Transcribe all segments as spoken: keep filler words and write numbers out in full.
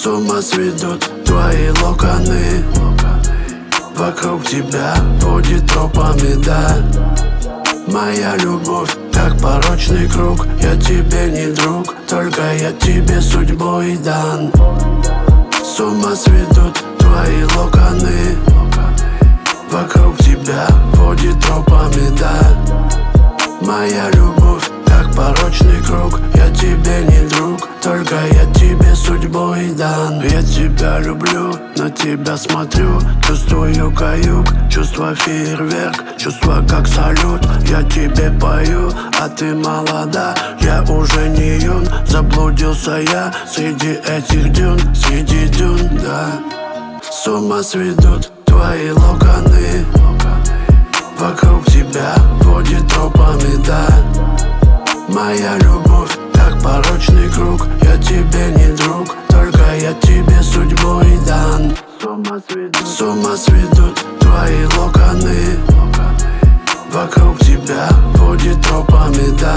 С ума сведут твои локоны, вокруг тебя водит тропами, да. Моя любовь, как порочный круг. Я тебе не друг, только я тебе судьбой дан. С ума сведут твои локоны, вокруг тебя водит тропами, да. Моя любовь, как порочный круг. Я тебе не друг, только я тебе судьбой дан. Я тебя люблю, на тебя смотрю, чувствую каюк, чувство фейерверк, чувство как салют. Я тебе пою, а ты молода, я уже не юн. Заблудился я среди этих дюн, среди дюн, да. С ума сведут твои локоны, вокруг тебя водит тропами, да. Моя любовь, как порочный круг. Я тебе не друг, только я тебе судьбой дан. С ума сведут твои локоны, вокруг тебя водит тропами, да.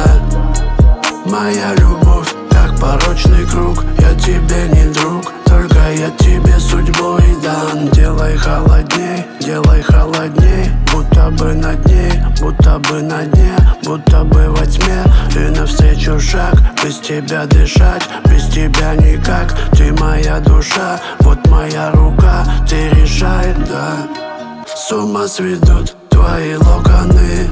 Моя любовь, как порочный круг. Я тебе не друг, только я тебе судьбой дан. Делай холодней, делай холодней, будто бы над ней, будто бы на дне, будто бы во тьме. И навстречу шаг, без тебя дышать, без тебя никак. Ты моя душа, вот моя рука, ты решай, да. С ума сведут твои локоны,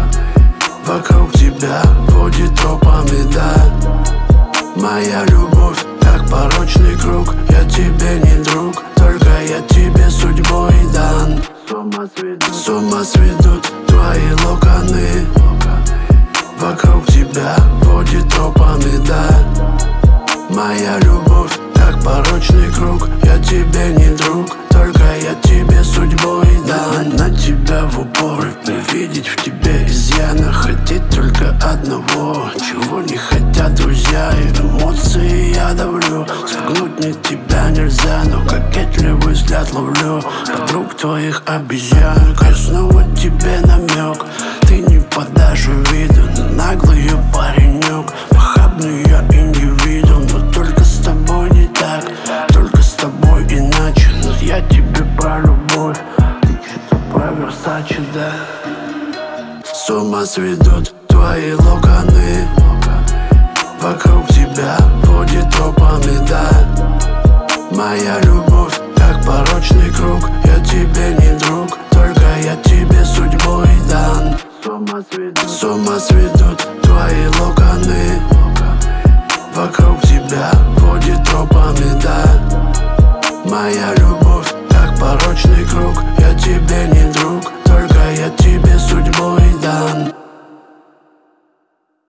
вокруг тебя водит тропами, да. Моя любовь, как порочный круг. Я тебе не друг, только я тебе судьбой дан. С ума сведут твои локоны, вокруг тебя водит тропами, да. Моя любовь, как порочный круг. Я тебе не друг, только я тебе судьбой дан. На тебя в упор, видеть в тебе изъяна, хотеть только одного, чего не хотят друзья. И эмоции я давлю, спугнуть мне тебя нельзя, но кокетливый взгляд ловлю подруг твоих обезьян. Я снова тебе намек, ты не подашь виду, наглый я паренек, похабный я индивидуум. Но только с тобой не так, только с тобой иначе. Но я тебе про любовь, ты что-то про Версаче, да. С ума сведут твои локоны, вокруг тебя водит тропами, да. Моя любовь, как порочный круг. Я тебе не друг, только я тебе судьбой дан. С ума сведут твои локоны, вокруг тебя водит тропами, да. Моя любовь, как порочный круг. Я тебе не друг,